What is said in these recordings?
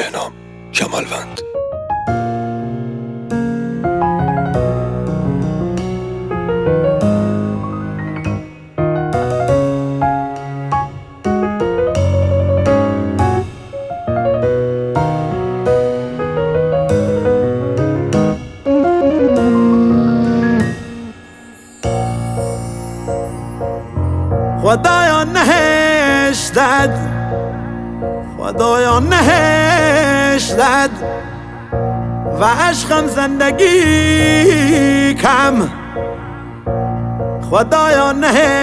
بهنام کمالوند. خدایا نهشتد، خدایا نهشتد و عشقم زندگی کم. خدایا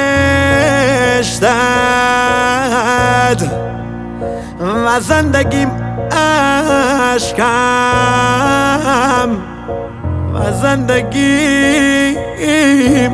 نهشتد و زندگیم عشقم، و زندگیم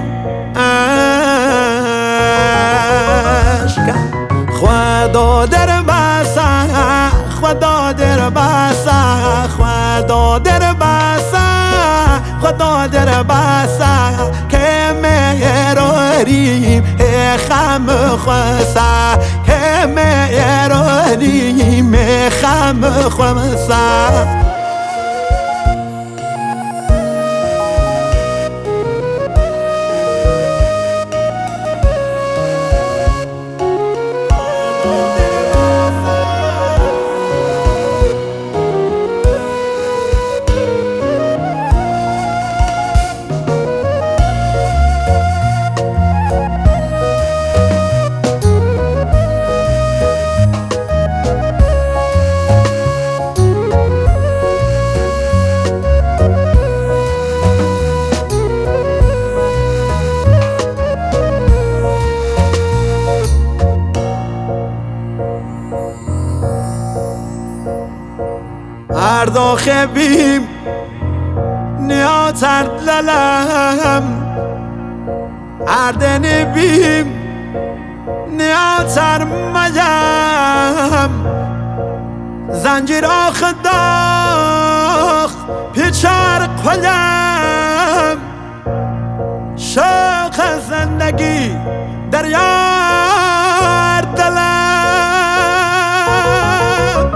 عشقم. خدا در بسا، خدا در بسا، خدا در بسا، خدا در بسا که مهراریم خم خوسا، که مهراریم خم خوسا. هر داخل بیم نیاتر للم، هر دنی بیم نیاتر میم. زنجیر آخ داخ پیچار قلم، شوق زندگی دریار دلم.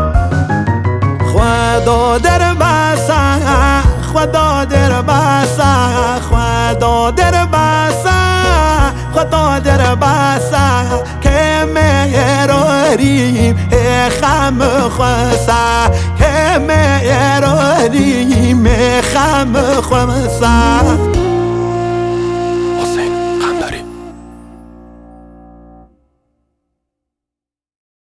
خدا در بسا، خدا در بسا، خدا در بسا، خدا در بسا که مهراریم خم خوسا، که مهراریم خم خوسا.